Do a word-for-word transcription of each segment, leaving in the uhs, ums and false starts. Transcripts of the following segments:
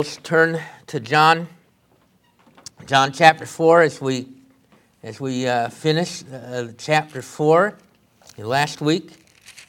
Let's turn to John, John chapter four as we as we uh, finish uh, chapter four last week.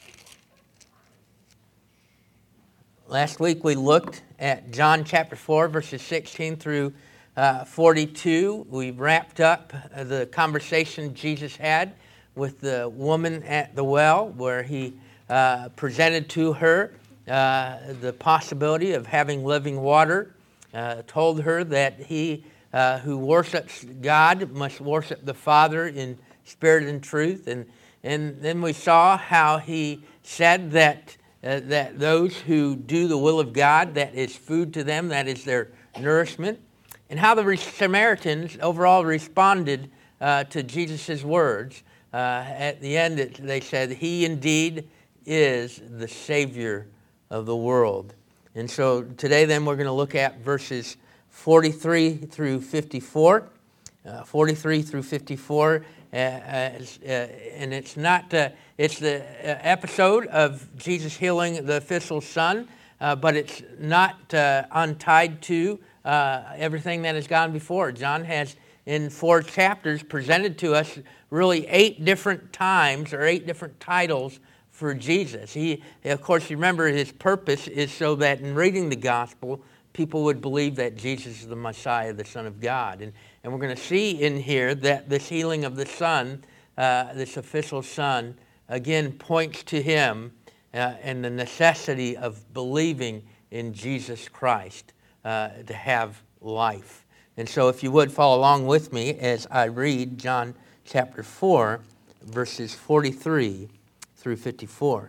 Last week we looked at John chapter four, verses sixteen through uh, forty-two. We wrapped up the conversation Jesus had with the woman at the well, where he uh, presented to her uh, the possibility of having living water, uh, told her that he uh, who worships God must worship the Father in spirit and truth. And, and then we saw how he said that Uh, that those who do the will of God, that is food to them, that is their nourishment, and how the Samaritans overall responded uh, to Jesus' words. Uh, at the end, it, they said, "He indeed is the Savior of the world." And so today then we're going to look at verses forty-three through fifty-four. Uh, forty-three through fifty-four, uh, uh, and it's not, uh, it's the uh, episode of Jesus healing the official's son, uh, but it's not uh, untied to uh, everything that has gone before. John has, in four chapters, presented to us really eight different times or eight different titles for Jesus. He, of course, remember his purpose is so that in reading the gospel, people would believe that Jesus is the Messiah, the Son of God. And, and we're going to see in here that this healing of the son, uh, this official son, again points to him uh, and the necessity of believing in Jesus Christ uh, to have life. And so if you would follow along with me as I read John chapter four, verses forty-three through fifty-four.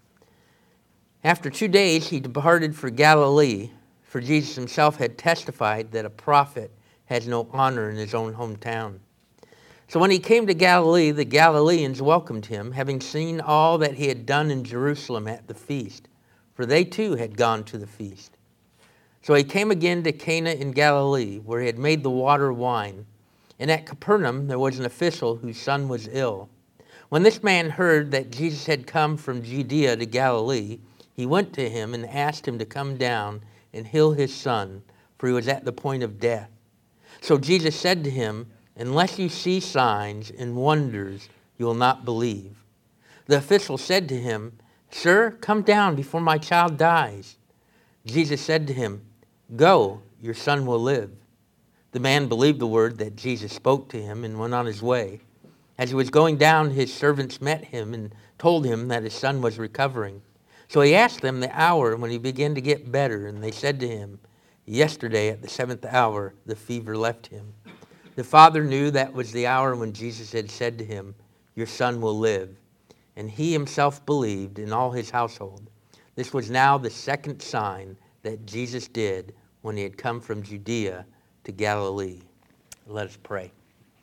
After two days he departed for Galilee, for Jesus himself had testified that a prophet has no honor in his own hometown. So when he came to Galilee, the Galileans welcomed him, having seen all that he had done in Jerusalem at the feast, for they too had gone to the feast. So he came again to Cana in Galilee, where he had made the water wine. And at Capernaum there was an official whose son was ill. When this man heard that Jesus had come from Judea to Galilee, he went to him and asked him to come down and heal his son, for he was at the point of death. So Jesus said to him, "Unless you see signs and wonders, you will not believe." The official said to him, "Sir, come down before my child dies." Jesus said to him, "Go, your son will live." The man believed the word that Jesus spoke to him and went on his way. As he was going down, his servants met him and told him that his son was recovering. So he asked them the hour when he began to get better, and they said to him, "Yesterday at the seventh hour, the fever left him." The father knew that was the hour when Jesus had said to him, "Your son will live." And he himself believed, in all his household. This was now the second sign that Jesus did when he had come from Judea to Galilee. Let us pray.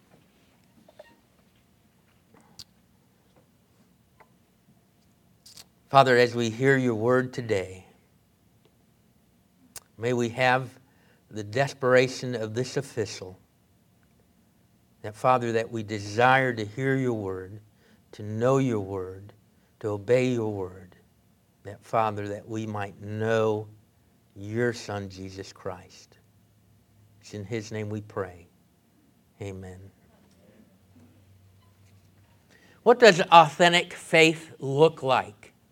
Father, as we hear your word today, may we have the desperation of this official, that, Father, that we desire to hear your word, to know your word, to obey your word, that, Father, that we might know your Son, Jesus Christ. It's in his name we pray. Amen. What does authentic faith look like?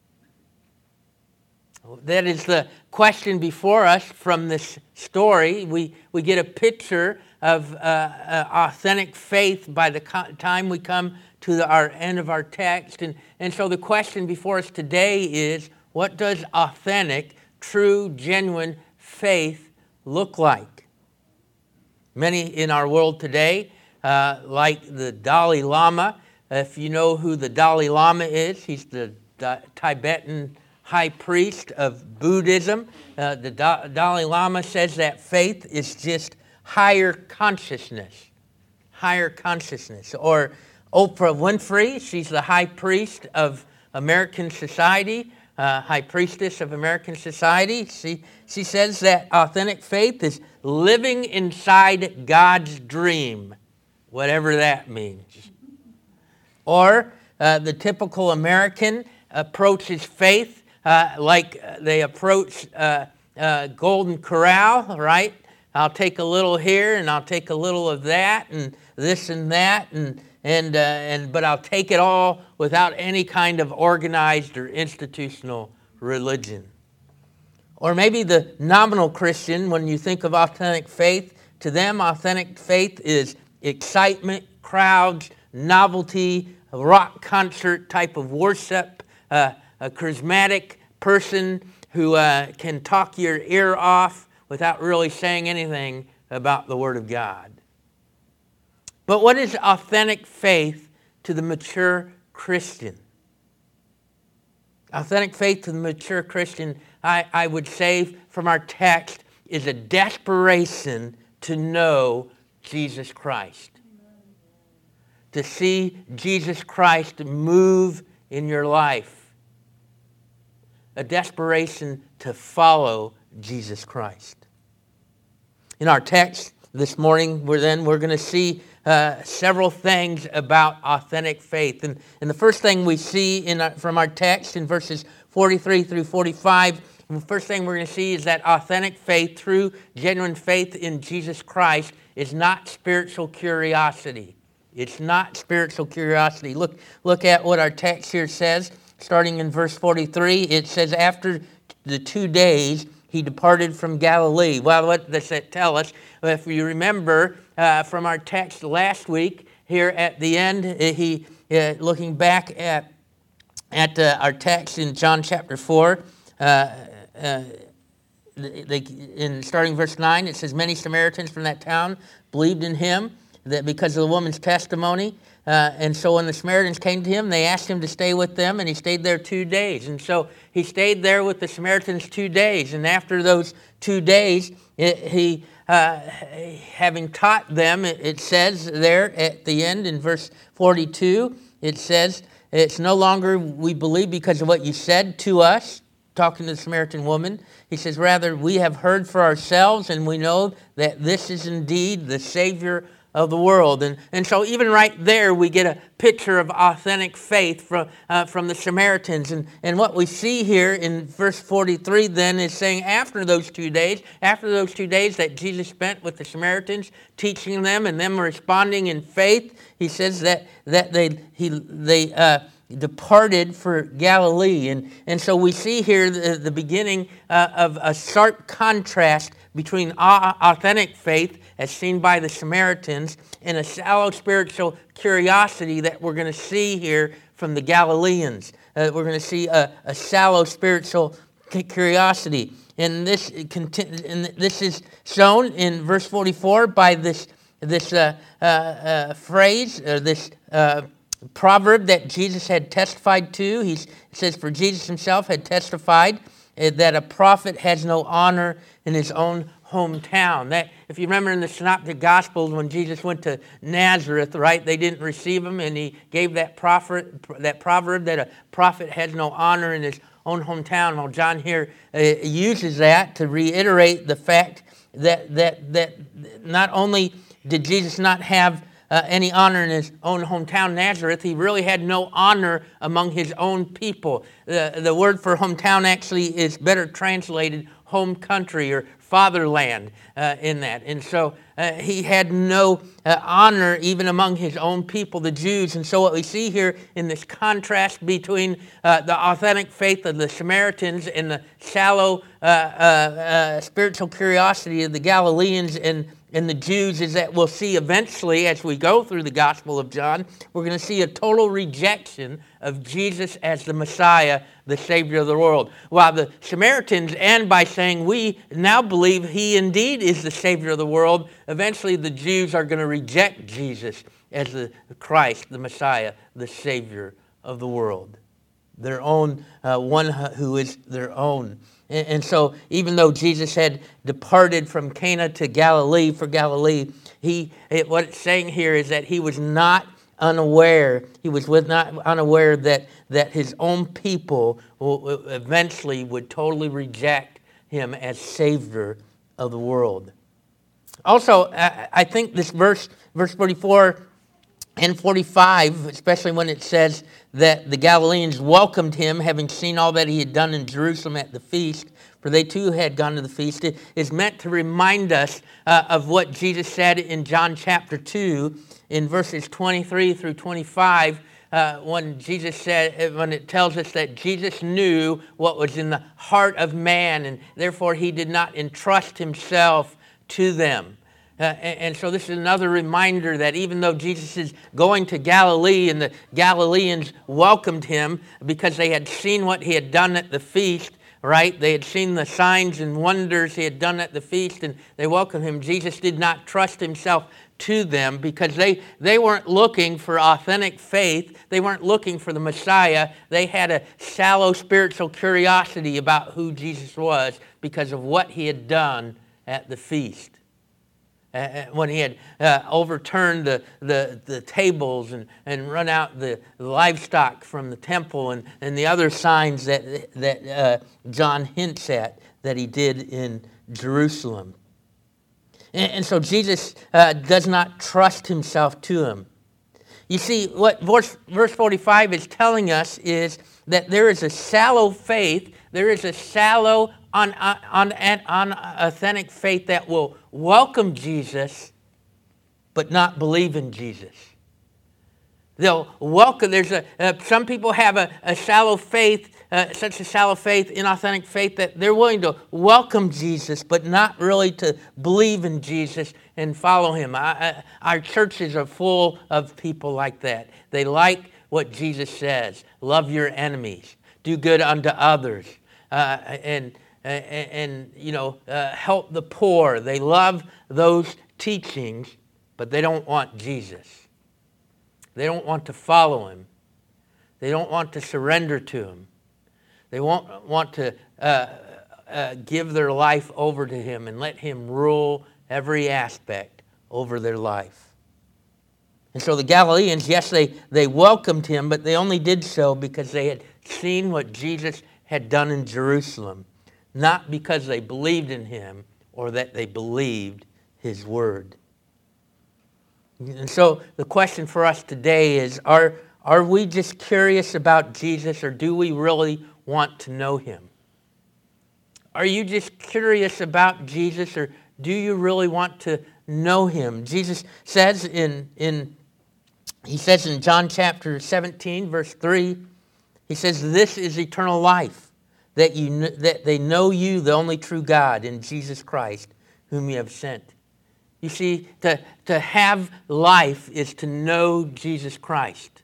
That is the question before us from this story. We, we get a picture of uh, uh, authentic faith by the co- time we come to the, our end of our text. And, and so the question before us today is, what does authentic, true, genuine faith look like? Many in our world today, uh, like the Dalai Lama, if you know who the Dalai Lama is, he's the uh, Tibetan high priest of Buddhism. Uh, the da- Dalai Lama says that faith is just higher consciousness. Higher consciousness. Or Oprah Winfrey, she's the high priest of American society, uh, high priestess of American society. She, she says that authentic faith is living inside God's dream, whatever that means. Or uh, the typical American approaches faith Uh, like they approach uh, uh, Golden Corral, right? I'll take a little here and I'll take a little of that and this and that, and and uh, and but I'll take it all without any kind of organized or institutional religion. Or maybe the nominal Christian, when you think of authentic faith, to them authentic faith is excitement, crowds, novelty, a rock concert type of worship, uh, a charismatic person who uh, can talk your ear off without really saying anything about the Word of God. But what is authentic faith to the mature Christian? Authentic faith to the mature Christian, I, I would say from our text, is a desperation to know Jesus Christ. To see Jesus Christ move in your life. A desperation to follow Jesus Christ. In our text this morning, we're then we're going to see uh, several things about authentic faith. And, and the first thing we see in our, from our text in verses forty-three through forty-five, the first thing we're going to see is that authentic faith, true, genuine faith in Jesus Christ, is not spiritual curiosity. It's not spiritual curiosity. Look, look at what our text here says. Starting in verse forty-three, it says, after the two days, he departed from Galilee. Well, what does that tell us? If you remember uh, from our text last week, here at the end, he uh, looking back at at uh, our text in John chapter four, uh, uh, they, in starting verse nine, it says, many Samaritans from that town believed in him that because of the woman's testimony. Uh, and so when the Samaritans came to him, they asked him to stay with them, and he stayed there two days. And so he stayed there with the Samaritans two days. And after those two days, it, he, uh, having taught them, it, it says there at the end in verse forty-two, it says, it's no longer we believe because of what you said to us, talking to the Samaritan woman. He says, rather, we have heard for ourselves, and we know that this is indeed the Savior of the world. And, and so even right there, we get a picture of authentic faith from, uh, from the Samaritans. And, and what we see here in verse forty-three then is saying after those two days, after those two days that Jesus spent with the Samaritans, teaching them and them responding in faith, he says that, that they, he, they uh, departed for Galilee. And, and so we see here the, the beginning uh, of a sharp contrast between authentic faith as seen by the Samaritans and a shallow spiritual curiosity that we're going to see here from the Galileans. Uh, we're going to see a, a shallow spiritual curiosity. And this, and this is shown in verse forty-four by this, this uh, uh, uh, phrase, or this uh, proverb that Jesus had testified to. He says, for Jesus himself had testified that a prophet has no honor in his own hometown. That, if you remember in the Synoptic Gospels, when Jesus went to Nazareth, right, they didn't receive him, and he gave that prophet, that proverb that a prophet has no honor in his own hometown. Well, John here uh, uses that to reiterate the fact that that that not only did Jesus not have Uh, any honor in his own hometown, Nazareth, he really had no honor among his own people. The, the word for hometown actually is better translated home country or fatherland uh, in that. And so uh, he had no uh, honor even among his own people, the Jews. And so what we see here in this contrast between uh, the authentic faith of the Samaritans and the shallow uh, uh, uh, spiritual curiosity of the Galileans and And the Jews is that we'll see eventually as we go through the Gospel of John, we're going to see a total rejection of Jesus as the Messiah, the Savior of the world. While the Samaritans end by saying, we now believe he indeed is the Savior of the world, eventually the Jews are going to reject Jesus as the Christ, the Messiah, the Savior of the world. Their own, uh, one who is their own. And, and so even though Jesus had departed from Cana to Galilee for Galilee, he it, what it's saying here is that he was not unaware, he was with not unaware that, that his own people will, eventually would totally reject him as Savior of the world. Also, I, I think this verse, verse forty-four, and forty-five, especially when it says that the Galileans welcomed him, having seen all that he had done in Jerusalem at the feast, for they too had gone to the feast, it is meant to remind us uh, of what Jesus said in John chapter two, in verses twenty-three through twenty-five, uh, when Jesus said, when it tells us that Jesus knew what was in the heart of man, and therefore he did not entrust himself to them. Uh, and, and so this is another reminder that even though Jesus is going to Galilee and the Galileans welcomed him because they had seen what he had done at the feast, right? They had seen the signs and wonders he had done at the feast and they welcomed him. Jesus did not trust himself to them because they, they weren't looking for authentic faith. They weren't looking for the Messiah. They had a shallow spiritual curiosity about who Jesus was because of what he had done at the feast. Uh, when he had uh, overturned the, the, the tables and, and run out the livestock from the temple and, and the other signs that, that uh, John hints at that he did in Jerusalem. And, and so Jesus uh, does not trust himself to him. You see, what verse, verse forty-five is telling us is that there is a shallow faith, there is a shallow, on, on, on, on authentic faith that will welcome Jesus, but not believe in Jesus. They'll welcome, there's a, uh, some people have a, a shallow faith, uh, such a shallow faith, inauthentic faith, that they're willing to welcome Jesus, but not really to believe in Jesus and follow him. I, I, our churches are full of people like that. They like what Jesus says. Love your enemies. Do good unto others. Uh, and, and, and, you know, uh, help the poor. They love those teachings, but they don't want Jesus. They don't want to follow him. They don't want to surrender to him. They won't want to uh, uh, give their life over to him and let him rule every aspect over their life. And so the Galileans, yes, they, they welcomed him, but they only did so because they had seen what Jesus had done in Jerusalem, not because they believed in him or that they believed his word. And so the question for us today is, are, are we just curious about Jesus, or do we really want to know him? Are you just curious about Jesus, or do you really want to know him? Jesus says in, in he says in John chapter seventeen, verse three, he says, "This is eternal life, that you that they know you, the only true God, and Jesus Christ, whom you have sent." You see, to, to have life is to know Jesus Christ.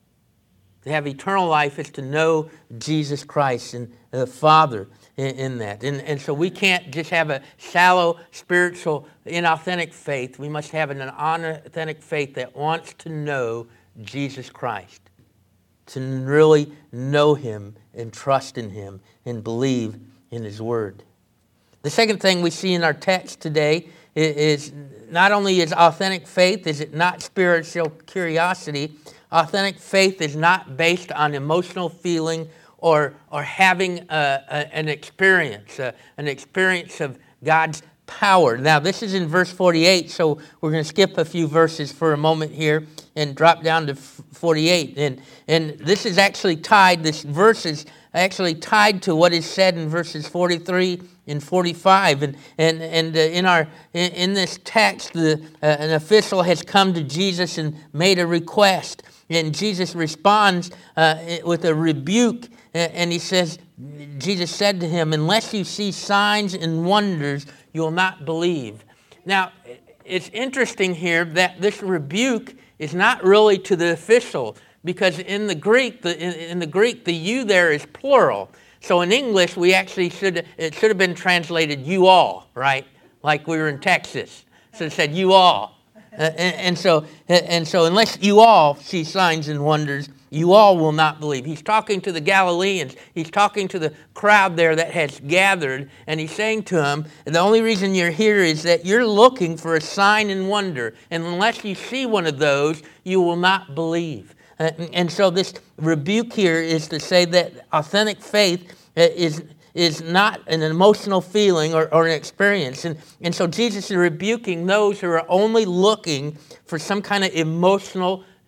To have eternal life is to know Jesus Christ and the Father in, in that. And, and so we can't just have a shallow, spiritual, inauthentic faith. We must have an authentic faith that wants to know Jesus Christ. To really know him and trust in him and believe in his word. The second thing we see in our text today is not only is authentic faith, is it not spiritual curiosity. Authentic faith is not based on emotional feeling or, or having a, a, an experience, a, an experience of God's power. Now, this is in verse forty-eight, so we're going to skip a few verses for a moment here and drop down to forty-eight. And, and this is actually tied, this verse is actually tied to what is said in verses forty-three and forty-five. And, and, and uh, in, our, in, in this text, the, uh, an official has come to Jesus and made a request. And Jesus responds uh, with a rebuke, and he says, Jesus said to him, "Unless you see signs and wonders, you will not believe." Now, it's interesting here that this rebuke is not really to the official, because in the Greek, the, in, in the Greek, the you there is plural. So in English, we actually should, it should have been translated you all, right? Like we were in Texas. So it said you all. Uh, and, and so, and so, unless you all see signs and wonders, you all will not believe. He's talking to the Galileans. He's talking to the crowd there that has gathered, and he's saying to them, the only reason you're here is that you're looking for a sign and wonder, and unless you see one of those, you will not believe. Uh, and so, this rebuke here is to say that authentic faith is. is not an emotional feeling or, or an experience. And, and so Jesus is rebuking those who are only looking for some kind of emotional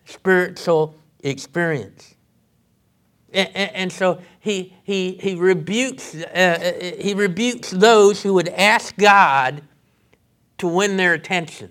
spiritual experience. And, and, and so he he he rebukes uh, he rebukes those who would ask God to win their attention.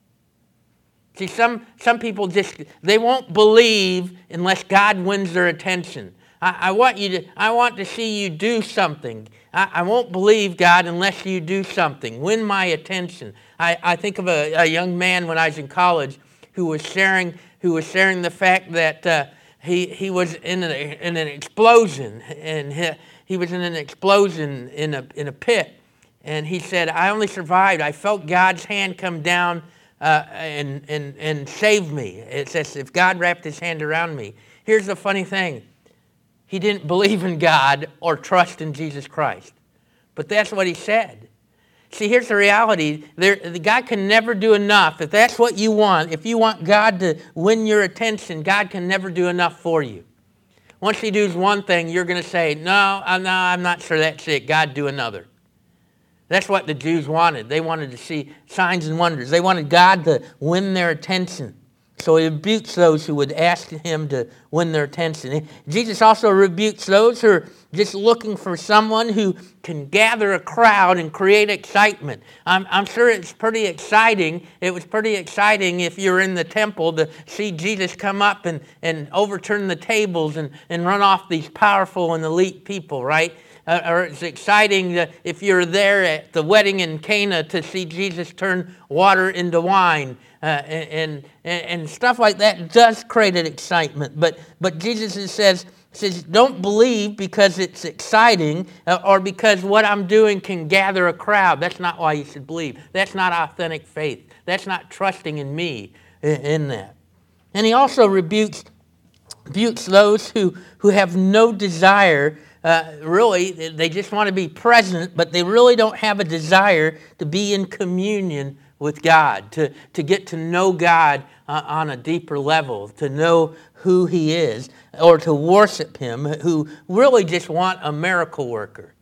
See, some some people just they won't believe unless God wins their attention. I, I want you to I want to see you do something. I, I won't believe God unless you do something. Win my attention. I, I think of a, a young man when I was in college who was sharing who was sharing the fact that uh, he he was in, a, in an explosion and he, he was in an explosion in a in a pit, and he said, I only survived. I felt God's hand come down uh, and and and save me. It's as if God wrapped His hand around me. Here's the funny thing: he didn't believe in God or trust in Jesus Christ, but that's what he said. See, here's the reality. There, God can never do enough. If that's what you want, if you want God to win your attention, God can never do enough for you. Once He does one thing, you're going to say, no, I'm not, I'm not sure that's it. God, do another. That's what the Jews wanted. They wanted to see signs and wonders. They wanted God to win their attention. So He rebukes those who would ask Him to win their attention. Jesus also rebukes those who are just looking for someone who can gather a crowd and create excitement. I'm, I'm sure it's pretty exciting. It was pretty exciting if you're in the temple to see Jesus come up and, and overturn the tables and, and run off these powerful and elite people, right? Uh, or it's exciting uh, if you're there at the wedding in Cana to see Jesus turn water into wine. Uh, and, and and stuff like that does create an excitement. But but Jesus says, says don't believe because it's exciting uh, or because what I'm doing can gather a crowd. That's not why you should believe. That's not authentic faith. That's not trusting in me in, in that. And He also rebukes, rebukes those who, who have no desire. Uh, really, they just want to be present, but they really don't have a desire to be in communion with God, to, to get to know God uh, on a deeper level, to know who He is, or to worship Him, who really just want a miracle worker.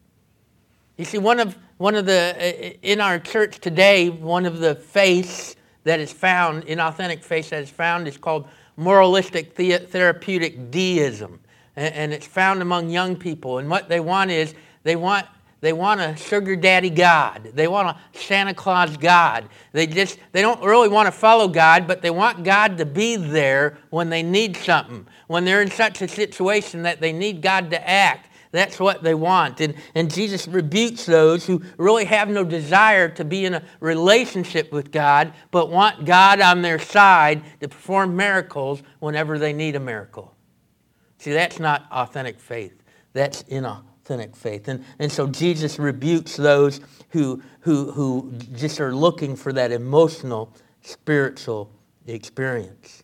You see, one of one of the in our church today, one of the faiths that is found, inauthentic faith that is found, is called moralistic the- therapeutic deism. And it's found among young people. And what they want is, they want they want a sugar daddy God. They want a Santa Claus God. They just they don't really want to follow God, but they want God to be there when they need something. When they're in such a situation that they need God to act. That's what they want. And, and Jesus rebukes those who really have no desire to be in a relationship with God, but want God on their side to perform miracles whenever they need a miracle. See, that's not authentic faith. That's inauthentic faith. And, and so Jesus rebukes those who, who, who just are looking for that emotional, spiritual experience.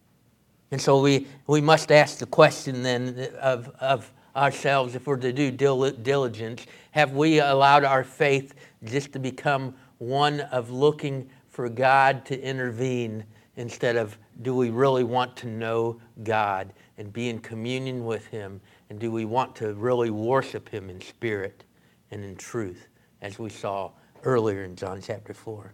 And so we, we must ask the question then of, of ourselves, if we're to do diligence, have we allowed our faith just to become one of looking for God to intervene instead of do we really want to know God and be in communion with Him? And do we want to really worship Him in spirit and in truth, as we saw earlier in John chapter four?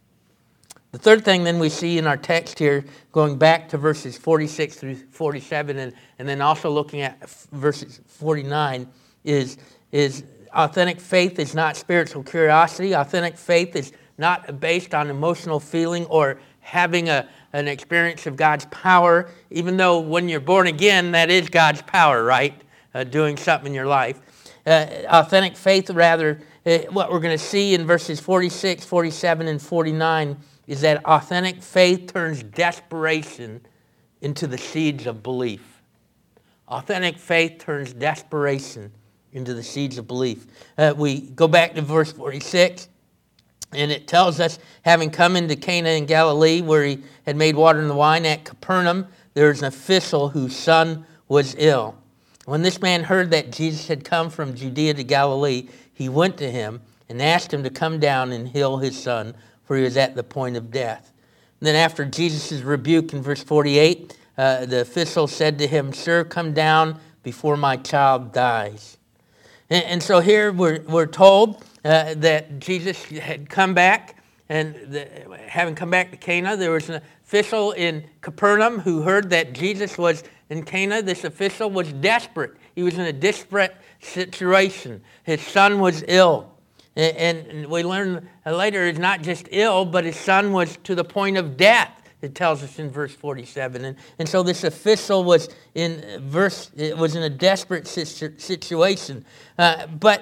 The third thing then we see in our text here, going back to verses forty-six through forty-seven, and, and then also looking at verses forty-nine, is, is authentic faith is not spiritual curiosity. Authentic faith is not based on emotional feeling or having a an experience of God's power, even though when you're born again, that is God's power, right? Uh, doing something in your life. Uh, authentic faith, rather, uh, what we're going to see in verses forty-six, forty-seven, and forty-nine is that authentic faith turns desperation into the seeds of belief. Authentic faith turns desperation into the seeds of belief. Uh, we go back to verse forty-six. And it tells us, having come into Cana in Galilee, where He had made water into wine, at Capernaum, there was an official whose son was ill. When this man heard that Jesus had come from Judea to Galilee, he went to Him and asked Him to come down and heal his son, for he was at the point of death. And then after Jesus' rebuke in verse forty-eight, uh, the official said to him, Sir, come down before my child dies. And, and so here we're, we're told Uh, that Jesus had come back and the, having come back to Cana, there was an official in Capernaum who heard that Jesus was in Cana. This official was desperate. He was in a desperate situation. His son was ill. And, and we learn later he's not just ill, but his son was to the point of death. It tells us in verse forty-seven. And, and so this official was in verse it was in a desperate situation. Uh, but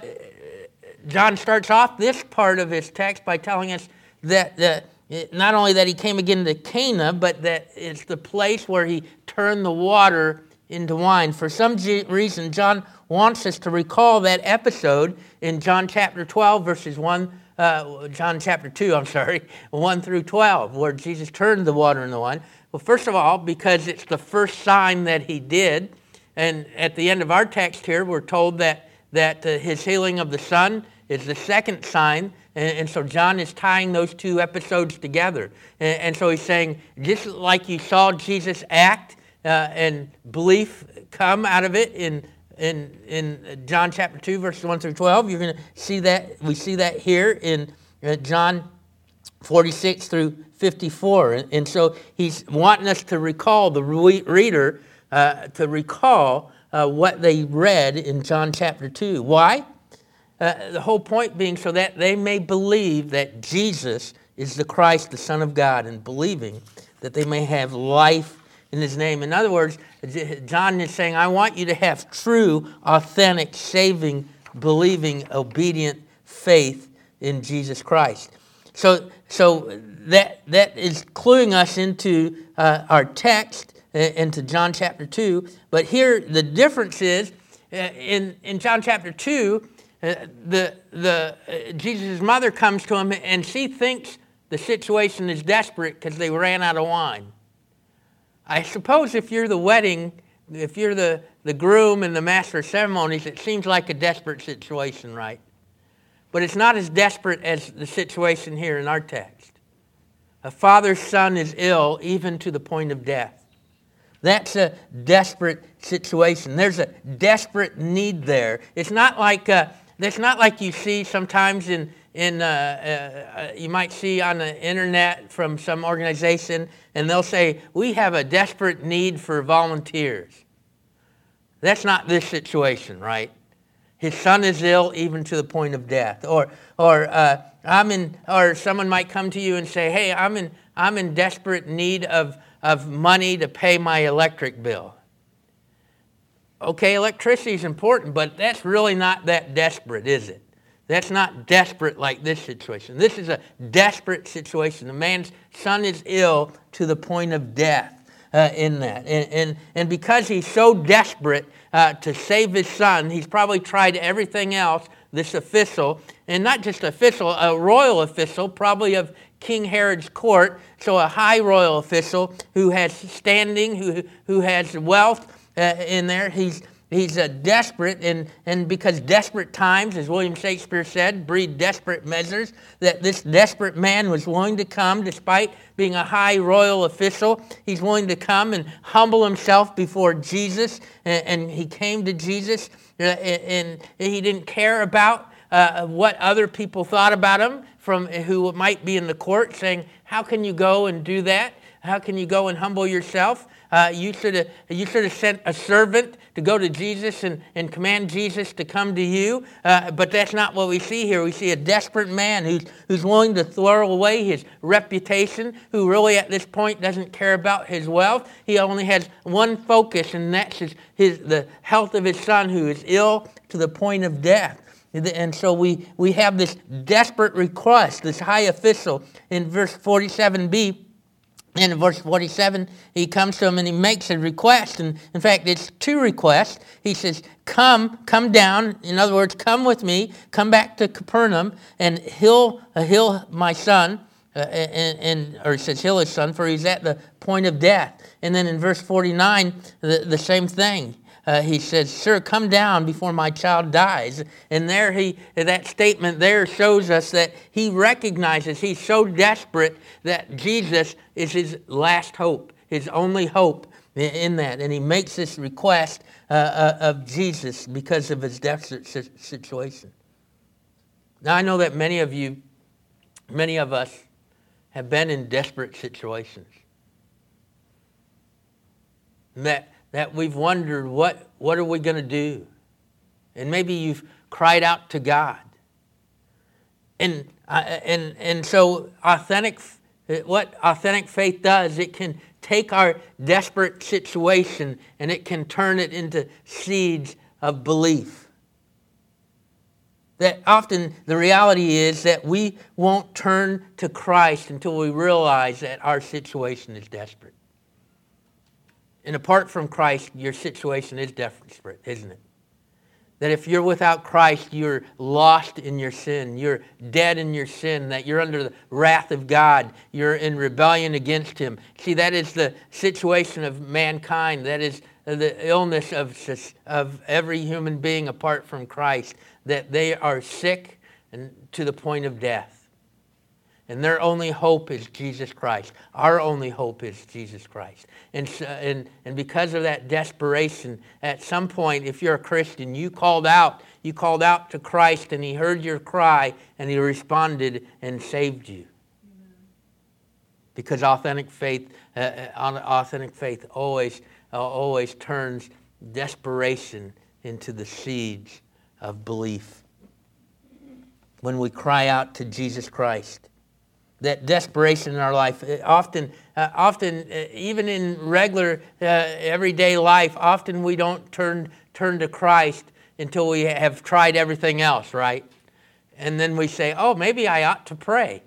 John starts off this part of his text by telling us that the, not only that he came again to Cana, but that it's the place where he turned the water into wine. For some reason, John wants us to recall that episode in John chapter twelve, verses one. Uh, John chapter two, I'm sorry, one through twelve, where Jesus turned the water into wine. Well, first of all, because it's the first sign that he did, and at the end of our text here, we're told that that uh, his healing of the son is the second sign, and, and so John is tying those two episodes together. And, and so he's saying, just like you saw Jesus act uh, and belief come out of it in In, in John chapter two, verses one through twelve, you're going to see that, we see that here in uh, John forty-six through fifty-four. And, and so he's wanting us to recall, the re- reader, uh, to recall uh, what they read in John chapter two. Why? Uh, the whole point being so that they may believe that Jesus is the Christ, the Son of God, and believing that they may have life in his name. In other words, John is saying, I want you to have true, authentic, saving, believing, obedient faith in Jesus Christ. So so that that is cluing us into uh, our text, uh, into John chapter two. But here the difference is, uh, in, in John chapter two, uh, the, the, uh, Jesus' mother comes to him and she thinks the situation is desperate because they ran out of wine. I suppose if you're the wedding, if you're the, the groom and the master of ceremonies, it seems like a desperate situation, right? But it's not as desperate as the situation here in our text. A father's son is ill even to the point of death. That's a desperate situation. There's a desperate need there. It's not like uh, it's not like you see sometimes in In, uh, uh, you might see on the internet from some organization, and they'll say, we have a desperate need for volunteers. That's not this situation, right? His son is ill even to the point of death. Or or uh, I'm in or someone might come to you and say, hey, I'm in I'm in desperate need of, of money to pay my electric bill. Okay, electricity is important, but that's really not that desperate, is it? That's not desperate like this situation. This is a desperate situation. The man's son is ill to the point of death uh, in that. And, and, and because he's so desperate uh, to save his son, he's probably tried everything else, this official, and not just official, a royal official, probably of King Herod's court, so a high royal official who has standing, who, who has wealth uh, in there. He's He's uh, desperate, and, and because desperate times, as William Shakespeare said, breed desperate measures, that this desperate man was willing to come, despite being a high royal official, he's willing to come and humble himself before Jesus, and, and he came to Jesus, uh, and, and he didn't care about uh, what other people thought about him, from who might be in the court, saying, how can you go and do that? How can you go and humble yourself? Uh, you should have you should have sent a servant to go to Jesus and, and command Jesus to come to you. Uh, but that's not what we see here. We see a desperate man who's who's willing to throw away his reputation, who really at this point doesn't care about his wealth. He only has one focus, and that's his, his the health of his son, who is ill to the point of death. And so we, we have this desperate request, this high official in verse forty-seven b. And in verse forty-seven, he comes to him and he makes a request. And in fact, it's two requests. He says, come, come down. In other words, come with me. Come back to Capernaum and heal, uh, heal my son. Uh, and, and Or he says, heal his son, for he's at the point of death. And then in verse forty-nine, the, the same thing. Uh, he says, sir, come down before my child dies. And there he, that statement there shows us that he recognizes he's so desperate that Jesus is his last hope, his only hope in that. And he makes this request uh, uh, of Jesus because of his desperate situation. Now, I know that many of you, many of us have been in desperate situations. That, that we've wondered, what, what are we going to do? And maybe you've cried out to God. And, uh, and, and so authentic, what authentic faith does, it can take our desperate situation and it can turn it into seeds of belief. That often the reality is that we won't turn to Christ until we realize that our situation is desperate. And apart from Christ, your situation is desperate, isn't it? That if you're without Christ, you're lost in your sin. You're dead in your sin, that you're under the wrath of God. You're in rebellion against Him. See, that is the situation of mankind. That is the illness of, of every human being apart from Christ, that they are sick and to the point of death. And their only hope is Jesus Christ. Our only hope is Jesus Christ. And, and, and because of that desperation, at some point, if you're a Christian, you called out. You called out to Christ, and He heard your cry, and He responded and saved you. Amen. Because authentic faith, uh, authentic faith always, uh, always turns desperation into the seeds of belief. When we cry out to Jesus Christ, that desperation in our life, often, uh, often, uh, even in regular, uh, everyday life, often we don't turn turn to Christ until we have tried everything else, right? And then we say, "Oh, maybe I ought to pray,"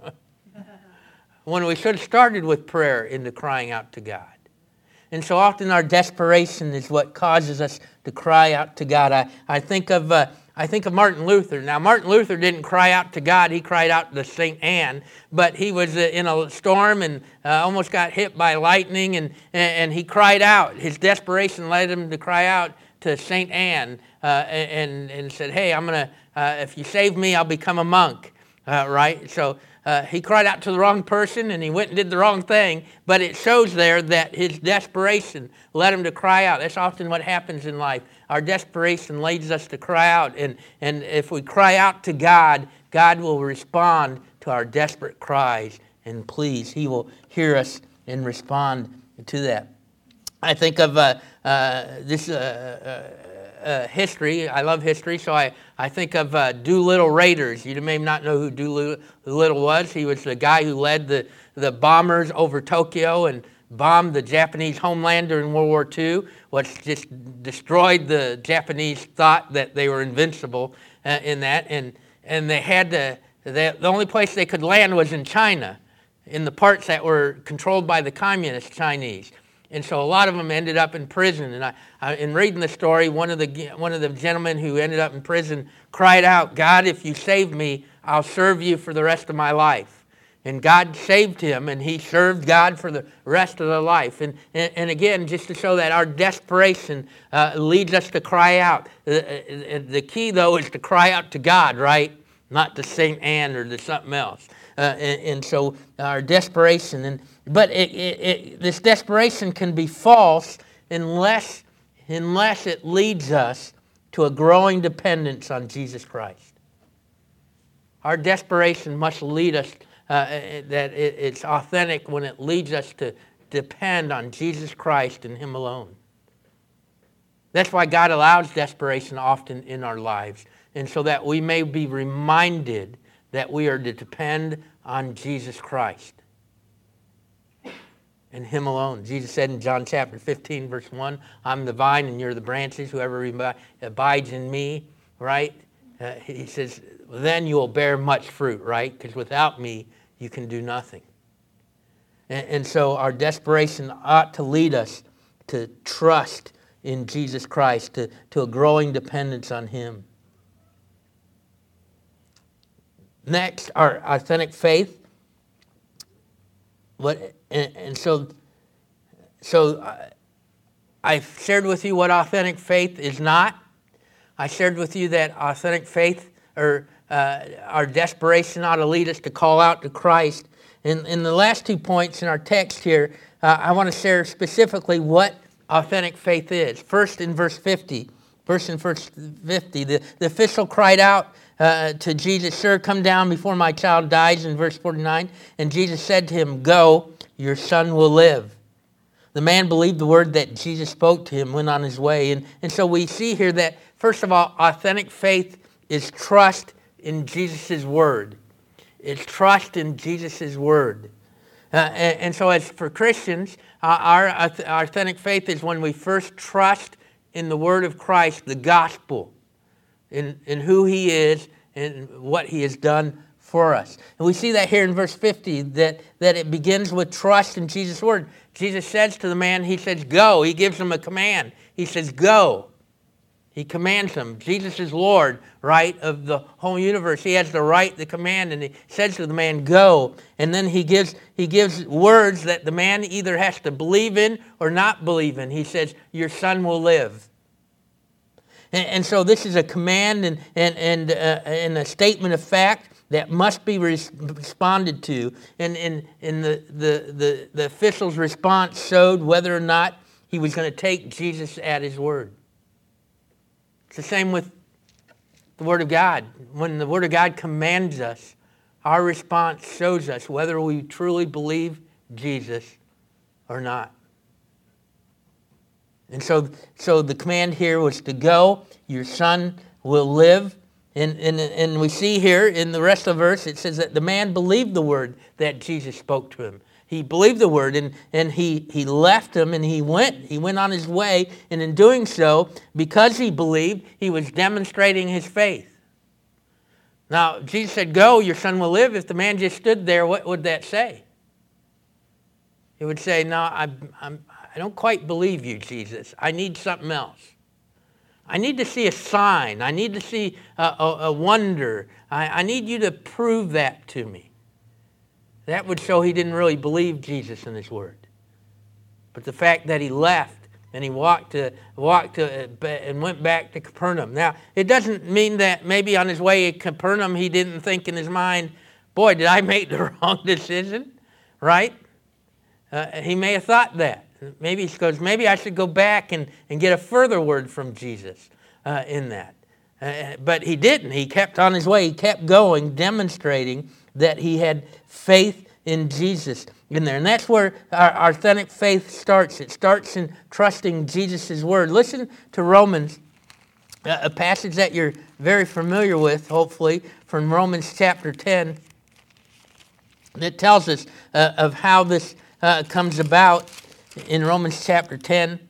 when we should have started with prayer into crying out to God. And so often our desperation is what causes us to cry out to God. I, I think of. Uh, I think of Martin Luther. Now, Martin Luther didn't cry out to God. He cried out to Saint Anne. But he was in a storm and uh, almost got hit by lightning. And, and he cried out. His desperation led him to cry out to Saint Anne uh, and, and said, hey, I'm going to, uh, if you save me, I'll become a monk. Uh, right? So uh, he cried out to the wrong person and he went and did the wrong thing. But it shows there that his desperation led him to cry out. That's often what happens in life. Our desperation leads us to cry out. And, and if we cry out to God, God will respond to our desperate cries and pleas. He will hear us and respond to that. I think of uh, uh, this uh, uh, uh, history. I love history, so I, I think of uh, Doolittle Raiders. You may not know who Doolittle was. He was the guy who led the, the bombers over Tokyo and bombed the Japanese homeland during World War Two, which just destroyed the Japanese thought that they were invincible uh, in that. And and they had to, they, the only place they could land was in China, in the parts that were controlled by the communist Chinese. And so a lot of them ended up in prison. And I, I, in reading the story, one of the one of the gentlemen who ended up in prison cried out, God, if you save me, I'll serve you for the rest of my life. And God saved him, and he served God for the rest of their life. And, and, and again, just to show that our desperation uh, leads us to cry out. The, the key, though, is to cry out to God, right? Not to Saint Anne or to something else. Uh, and, and so our desperation, and but it, it, it, this desperation can be false unless, unless it leads us to a growing dependence on Jesus Christ. Our desperation must lead us Uh, that it, it's authentic when it leads us to depend on Jesus Christ and Him alone. That's why God allows desperation often in our lives, and so that we may be reminded that we are to depend on Jesus Christ and Him alone. Jesus said in John chapter fifteen, verse one, I'm the vine and you're the branches. Whoever abides in me, right? Uh, he says, then you will bear much fruit, right? Because without me, you can do nothing. And, and so our desperation ought to lead us to trust in Jesus Christ, to, to a growing dependence on Him. Next, our authentic faith. What and, and so, so I, I've shared with you what authentic faith is not. I shared with you that authentic faith, or uh, our desperation, ought to lead us to call out to Christ. In, in the last two points in our text here, uh, I want to share specifically what authentic faith is. First, in verse fifty, verse in verse fifty, the, the official cried out uh, to Jesus, "Sir, come down before my child dies," in verse forty-nine. And Jesus said to him, "Go, your son will live." The man believed the word that Jesus spoke to him, went on his way. And, and so we see here that, first of all, authentic faith is trust in Jesus' word. It's trust in Jesus' word. Uh, and, and so as for Christians, uh, our, our authentic faith is when we first trust in the word of Christ, the gospel, in, in who he is and what he has done for us. And we see that here in verse fifty, that, that it begins with trust in Jesus' word. Jesus says to the man, he says, "Go." He gives him a command. He says, "Go." He commands him. Jesus is Lord, right, of the whole universe. He has the right, the command, and he says to the man, "Go." And then he gives he gives words that the man either has to believe in or not believe in. He says, "Your son will live." And, and so this is a command and and and, uh, and a statement of fact that must be res- responded to. And, and, and the, the, the, the official's response showed whether or not he was going to take Jesus at his word. It's the same with the Word of God. When the Word of God commands us, our response shows us whether we truly believe Jesus or not. And so, so the command here was to go. Your son will live. And, and, and we see here in the rest of the verse, it says that the man believed the word that Jesus spoke to him. He believed the word, and, and he, he left him, and he went. He went on his way, and in doing so, because he believed, he was demonstrating his faith. Now, Jesus said, "Go, your son will live." If the man just stood there, what would that say? It would say, "No, I, I'm, I don't quite believe you, Jesus. I need something else. I need to see a sign. I need to see a, a, a wonder. I, I need you to prove that to me." That would show he didn't really believe Jesus and his word. But the fact that he left and he walked to, walked to, and went back to Capernaum. Now, it doesn't mean that maybe on his way to Capernaum he didn't think in his mind, "Boy, did I make the wrong decision," right? Uh, he may have thought that. Maybe he goes, maybe I should go back and, and get a further word from Jesus uh, in that. Uh, but he didn't. He kept on his way. He kept going, demonstrating that he had faith in Jesus in there. And that's where our authentic faith starts. It starts in trusting Jesus' word. Listen to Romans, a passage that you're very familiar with, hopefully, from Romans chapter ten, that tells us uh, of how this uh, comes about. In Romans chapter ten,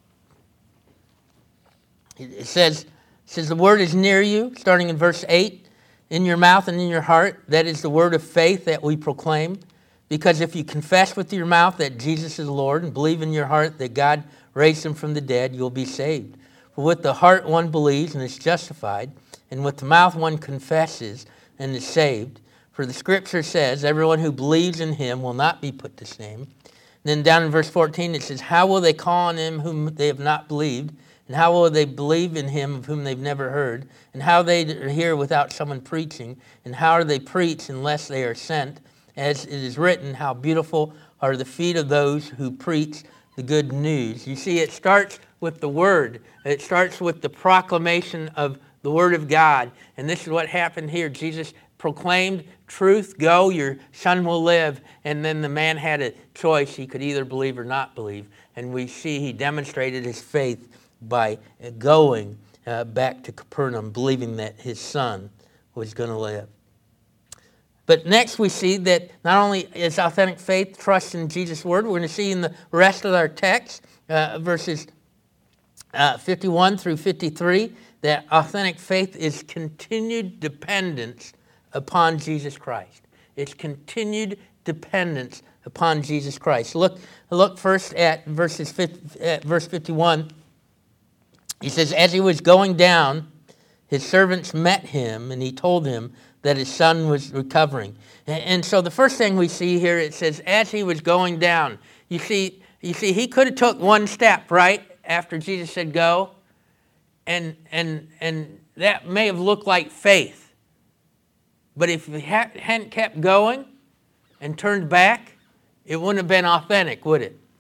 it says, it says, "The word is near you," starting in verse eight, "in your mouth and in your heart. That is the word of faith that we proclaim. Because if you confess with your mouth that Jesus is Lord and believe in your heart that God raised him from the dead, you'll be saved. For with the heart one believes and is justified, and with the mouth one confesses and is saved. For the scripture says, everyone who believes in him will not be put to shame." Then down in verse fourteen it says, "How will they call on him whom they have not believed? And how will they believe in him of whom they've never heard? And how they hear without someone preaching? And how are they preach unless they are sent? As it is written, how beautiful are the feet of those who preach the good news." You see, it starts with the word. It starts with the proclamation of the word of God. And this is what happened here. Jesus proclaimed truth, "Go, your son will live." And then the man had a choice. He could either believe or not believe. And we see he demonstrated his faith by going uh, back to Capernaum, believing that his son was going to live. But next we see that not only is authentic faith trust in Jesus' word, we're going to see in the rest of our text, uh, verses uh, fifty-one through fifty-three, that authentic faith is continued dependence upon Jesus Christ. It's continued dependence upon Jesus Christ. Look, look first at verses fifty, at verse fifty-one. He says, "As he was going down, his servants met him, and he told him that his son was recovering." And, and so the first thing we see here, it says, "As he was going down." You see, you see, he could have took one step, right, after Jesus said go, and and and that may have looked like faith. But if he hadn't kept going and turned back, it wouldn't have been authentic, would it?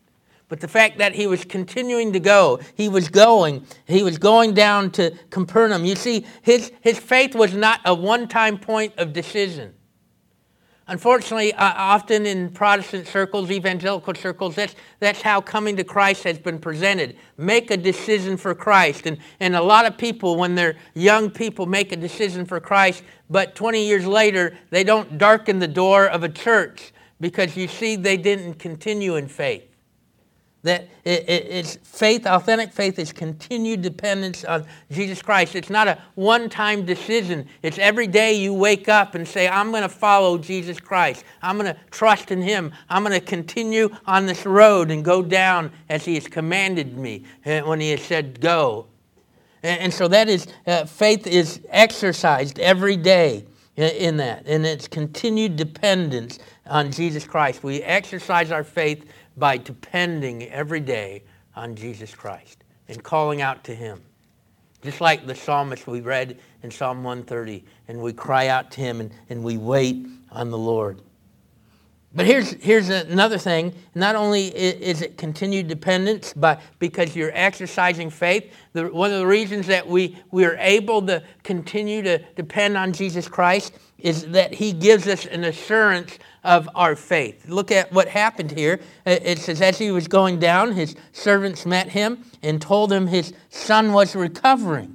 But the fact that he was continuing to go, he was going, he was going down to Capernaum. You see, his, his faith was not a one-time point of decision. Unfortunately, uh, often in Protestant circles, evangelical circles, that's, that's how coming to Christ has been presented. Make a decision for Christ. And, and a lot of people, when they're young people, make a decision for Christ, but twenty years later, they don't darken the door of a church because, you see, they didn't continue in faith. That it, it, it's faith, authentic faith is continued dependence on Jesus Christ. It's not a one-time decision. It's every day you wake up and say, I'm going to follow Jesus Christ. I'm going to trust in him. I'm going to continue on this road and go down as he has commanded me when he has said go. And, and so that is, uh, faith is exercised every day in that. And it's continued dependence on Jesus Christ. We exercise our faith by depending every day on Jesus Christ and calling out to him. Just like the psalmist we read in Psalm one thirty, and we cry out to him and, and we wait on the Lord. But here's here's another thing. Not only is it continued dependence, but because you're exercising faith, the, one of the reasons that we, we are able to continue to depend on Jesus Christ is that he gives us an assurance of our faith. Look at what happened here. It says, as he was going down, his servants met him and told him his son was recovering.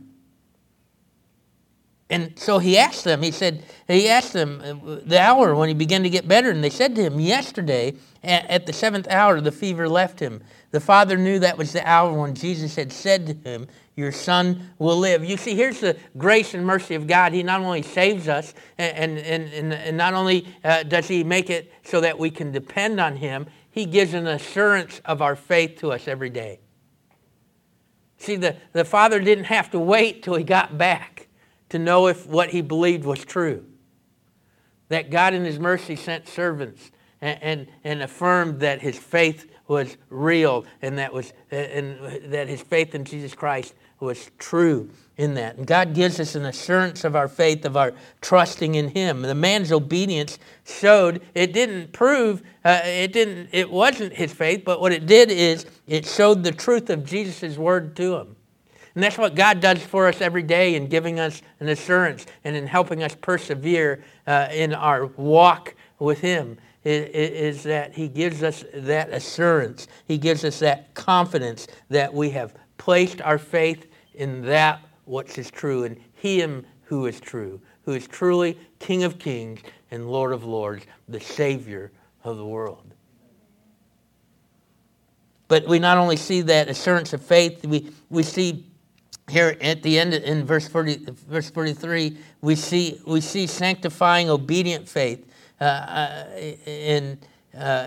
And so he asked them, he said, he asked them the hour when he began to get better. And they said to him, yesterday at the seventh hour, the fever left him. The father knew that was the hour when Jesus had said to him, your son will live. You see, here's the grace and mercy of God. He not only saves us, and, and, and, and not only uh, does he make it so that we can depend on him, he gives an assurance of our faith to us every day. See, the, the father didn't have to wait till he got back to know if what he believed was true. That God in his mercy sent servants and, and, and affirmed that his faith was real and that was and that his faith in Jesus Christ was true in that. And God gives us an assurance of our faith, of our trusting in him. The man's obedience showed, it didn't prove, uh, it didn't, it wasn't his faith, but what it did is it showed the truth of Jesus' word to him. And that's what God does for us every day in giving us an assurance and in helping us persevere uh, in our walk with him. Is that he gives us that assurance. He gives us that confidence that we have placed our faith in that which is true, in him who is true, who is truly King of Kings and Lord of Lords, the Savior of the world. But we not only see that assurance of faith, we, we see here at the end in verse forty, verse forty-three, we see we see sanctifying obedient faith. Uh, uh, and, uh,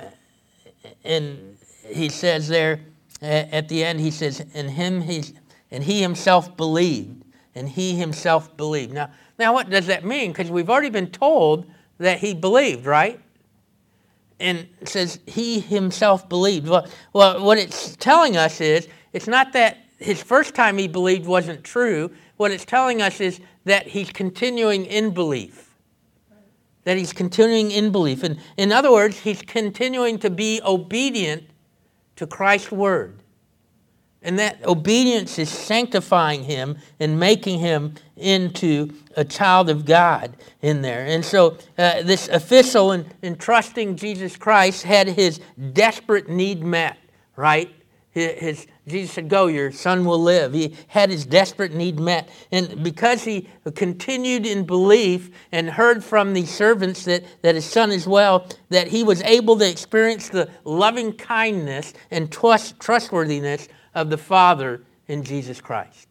and he says there at the end, he says, and him he's, and he himself believed, and he himself believed. Now, now what does that mean? Because we've already been told that he believed, right? And it says he himself believed. Well, well, what it's telling us is, it's not that his first time he believed wasn't true. What it's telling us is that he's continuing in belief. That he's continuing in belief. And in other words, he's continuing to be obedient to Christ's word. And that obedience is sanctifying him and making him into a child of God in there. And so uh, this official in, in trusting Jesus Christ had his desperate need met, right? His, his Jesus said, go, your son will live. He had his desperate need met. And because he continued in belief and heard from the servants that, that his son is well, that he was able to experience the loving kindness and trust, trustworthiness of the Father in Jesus Christ.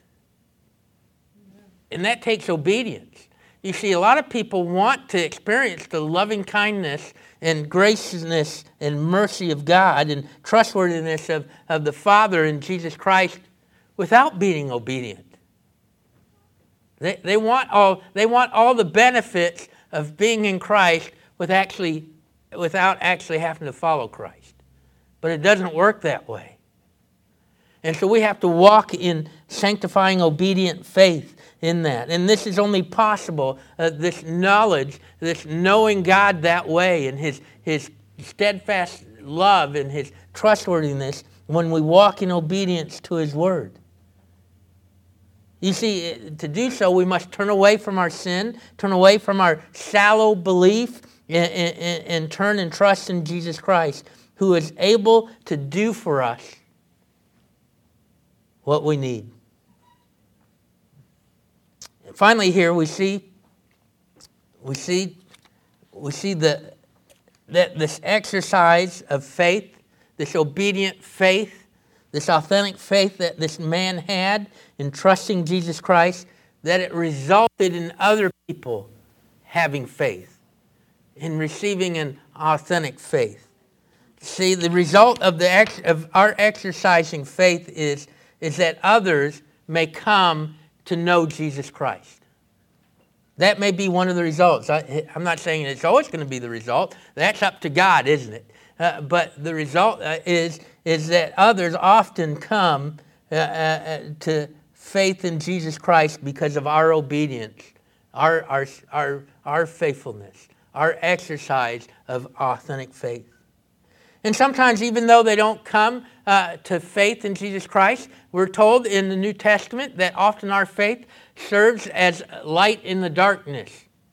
And that takes obedience. You see, a lot of people want to experience the loving kindness and graciousness and mercy of God and trustworthiness of, of the Father in Jesus Christ without being obedient. They, they, want all, they want all the benefits of being in Christ with actually, without actually having to follow Christ. But it doesn't work that way. And so we have to walk in sanctifying, obedient faith in that. And this is only possible, uh, this knowledge, this knowing God that way and his, his steadfast love and his trustworthiness when we walk in obedience to His Word. You see, to do so, we must turn away from our sin, turn away from our shallow belief, and, and, and turn and trust in Jesus Christ, who is able to do for us what we need. And finally, here we see, we see, we see the, that this exercise of faith, this obedient faith, this authentic faith that this man had in trusting Jesus Christ, that it resulted in other people having faith, in receiving an authentic faith. See, the result of the ex- of our exercising faith is, is that others may come to know Jesus Christ. That may be one of the results. I, I'm not saying it's always going to be the result. That's up to God, isn't it? Uh, but the result uh, is, is that others often come uh, uh, to faith in Jesus Christ because of our obedience, our, our, our, our faithfulness, our exercise of authentic faith. And sometimes, even though they don't come uh, to faith in Jesus Christ, we're told in the New Testament that often our faith serves as light in the darkness.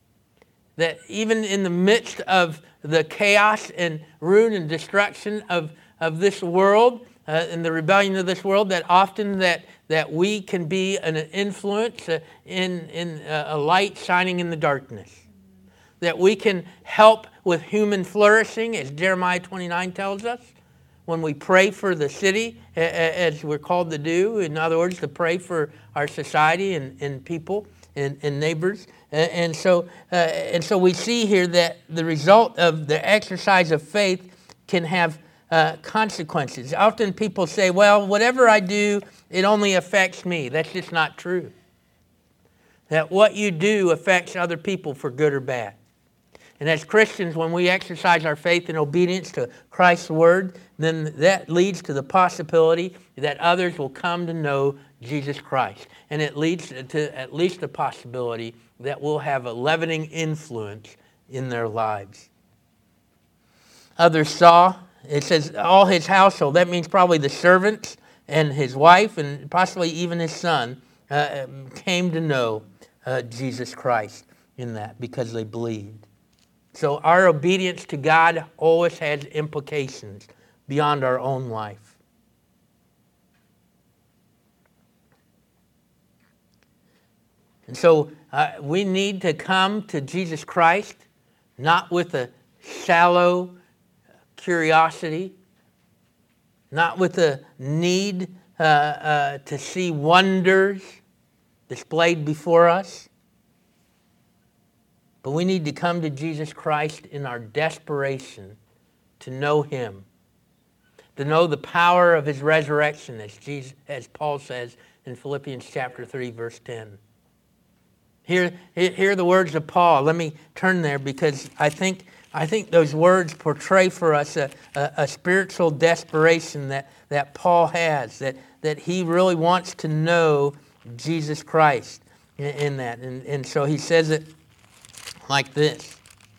That even in the midst of the chaos and ruin and destruction of, of this world, uh, and the rebellion of this world, that often that, that we can be an influence uh, in, in uh, a light shining in the darkness. That we can help with human flourishing, as Jeremiah twenty-nine tells us, when we pray for the city, as we're called to do. In other words, to pray for our society and, and people and, and neighbors. And so, uh, and so we see here that the result of the exercise of faith can have uh, consequences. Often people say, well, whatever I do, it only affects me. That's just not true. That what you do affects other people for good or bad. And as Christians, when we exercise our faith and obedience to Christ's Word, then that leads to the possibility that others will come to know Jesus Christ. And it leads to at least the possibility that we'll have a leavening influence in their lives. Others saw, it says, all his household. That means probably the servants and his wife and possibly even his son uh, came to know uh, Jesus Christ in that because they believed. So our obedience to God always has implications beyond our own life. And so uh, we need to come to Jesus Christ, not with a shallow curiosity, not with a need uh, uh, to see wonders displayed before us. But we need to come to Jesus Christ in our desperation to know Him, to know the power of His resurrection, as Jesus, as Paul says in Philippians chapter three, verse ten. Hear, hear the words of Paul. Let me turn there because I think I think those words portray for us a, a, a spiritual desperation that, that Paul has, that, that he really wants to know Jesus Christ in, in that. And, and so he says it like this.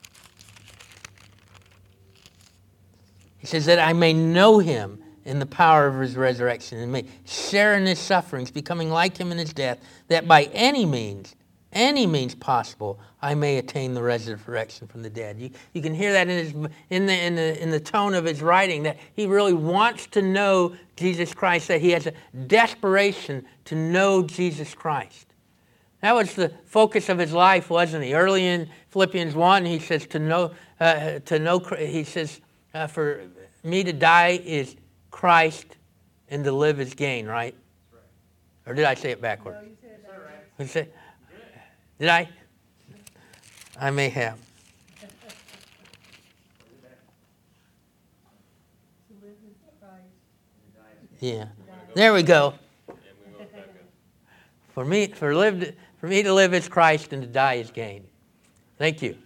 He says that I may know Him in the power of His resurrection and may share in His sufferings, becoming like Him in His death, that by any means, any means possible, I may attain the resurrection from the dead. You, you can hear that in, his, in, the, in, the, in the tone of his writing, that he really wants to know Jesus Christ, that he has a desperation to know Jesus Christ. That was the focus of his life, wasn't he? Early in Philippians one, he says, to know, uh, to know. He says, uh, for me to die is Christ and to live is gain, right? Right. Or did I say it backwards? No, you said it backwards. You said, did I? I may have. Yeah. There we go. For me, for live. For me to live is Christ and to die is gain. Thank you.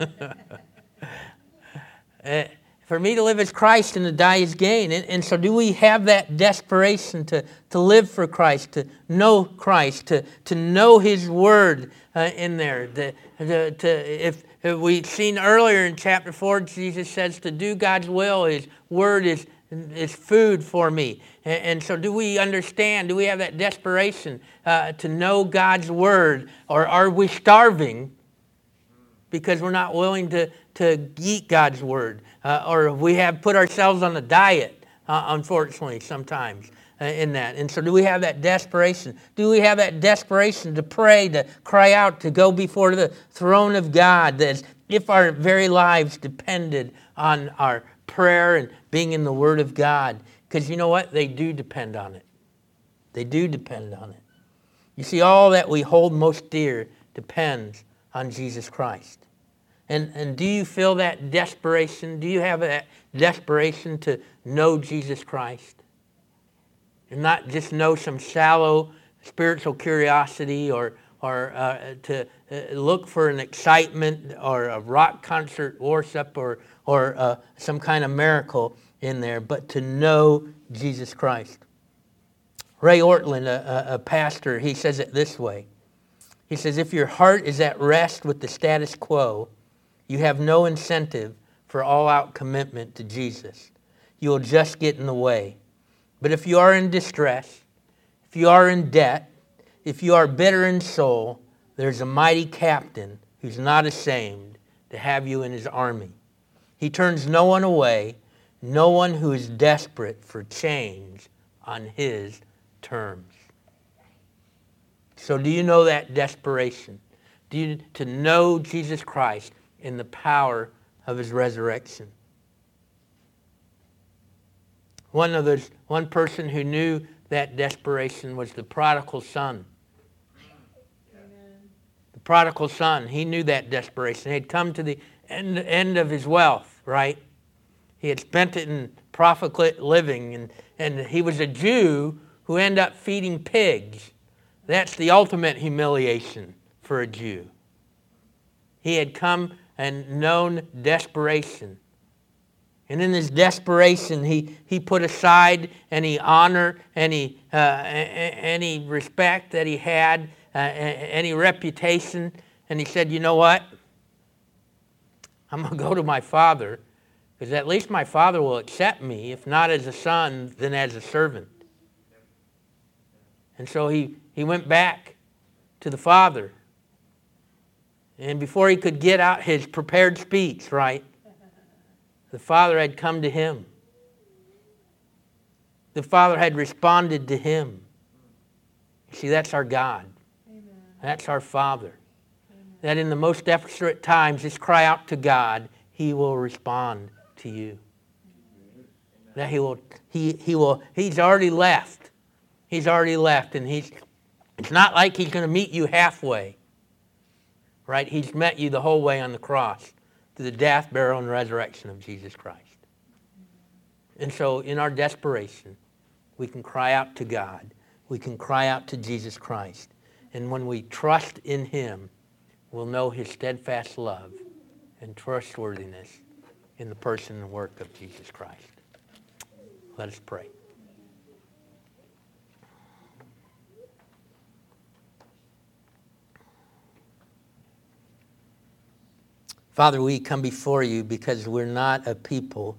uh, for me to live is Christ and to die is gain. And, and so do we have that desperation to, to live for Christ, to know Christ, to, to know His Word uh, in there? To, to, to, if we've seen earlier in chapter four, Jesus says to do God's will, His word is, is food for me. And, and so do we understand, do we have that desperation uh, to know God's word? Or are we starving because we're not willing to, to eat God's word? Uh, or we have put ourselves on a diet, uh, unfortunately, sometimes. In that. And so do we have that desperation? Do we have that desperation to pray, to cry out, to go before the throne of God, as if our very lives depended on our prayer and being in the Word of God? Because you know what? They do depend on it. They do depend on it. You see, all that we hold most dear depends on Jesus Christ. And, and do you feel that desperation? Do you have that desperation to know Jesus Christ? And not just know some shallow spiritual curiosity, or or uh, to uh, look for an excitement or a rock concert worship, or or uh, some kind of miracle in there, but to know Jesus Christ. Ray Ortlund, a, a pastor, he says it this way. He says, if your heart is at rest with the status quo, you have no incentive for all-out commitment to Jesus. You will just get in the way. But if you are in distress, if you are in debt, if you are bitter in soul, there's a mighty captain who's not ashamed to have you in his army. He turns no one away, no one who is desperate for change on his terms. So do you know that desperation? Do you to know Jesus Christ in the power of his resurrection? One of those, one person who knew that desperation was the prodigal son. Amen. The prodigal son, he knew that desperation. He had come to the end, end of his wealth, right? He had spent it in profligate living, and, and he was a Jew who ended up feeding pigs. That's the ultimate humiliation for a Jew. He had come and known desperation. And in his desperation, he, he put aside any honor, any, uh, any respect that he had, uh, any reputation. And he said, you know what? I'm going to go to my father, because at least my father will accept me, if not as a son, then as a servant. And so he, he went back to the father. And before he could get out his prepared speech, right, the Father had come to him. The Father had responded to him. See, that's our God. Amen. That's our Father. Amen. That in the most desperate times, just cry out to God, He will respond to you. Amen. That He will, He He will, He's already left. He's already left, and He's, it's not like He's going to meet you halfway. Right? He's met you the whole way on the cross, to the death, burial, and resurrection of Jesus Christ. And so in our desperation, we can cry out to God. We can cry out to Jesus Christ. And when we trust in Him, we'll know His steadfast love and trustworthiness in the person and work of Jesus Christ. Let us pray. Father, we come before you because we're not a people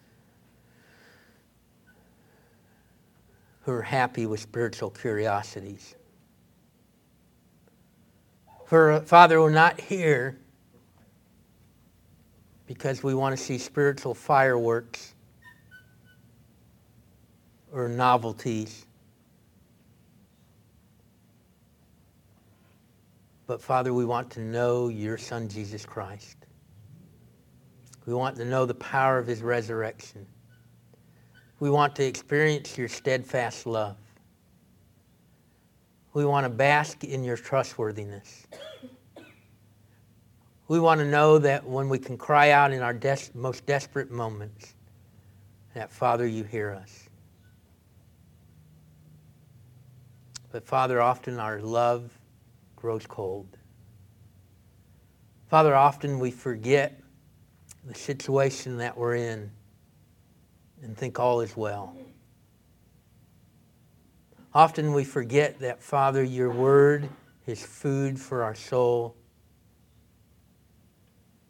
who are happy with spiritual curiosities. For, Father, we're not here because we want to see spiritual fireworks or novelties. But Father, we want to know your Son, Jesus Christ. We want to know the power of his resurrection. We want to experience your steadfast love. We want to bask in your trustworthiness. We want to know that when we can cry out in our des- most desperate moments, that, Father, you hear us. But, Father, often our love grows cold. Father, often we forget the situation that we're in and think all is well. Often we forget that, Father, your word is food for our soul.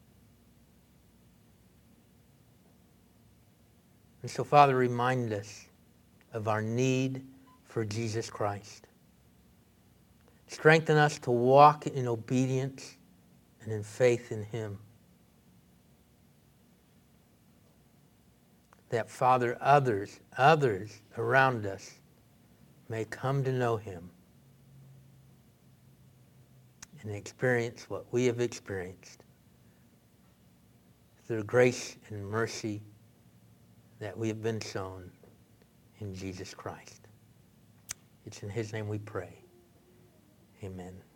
And so, Father, remind us of our need for Jesus Christ. Strengthen us to walk in obedience and in faith in him. That, Father, others, others around us may come to know him and experience what we have experienced through grace and mercy that we have been shown in Jesus Christ. It's in his name we pray. Amen.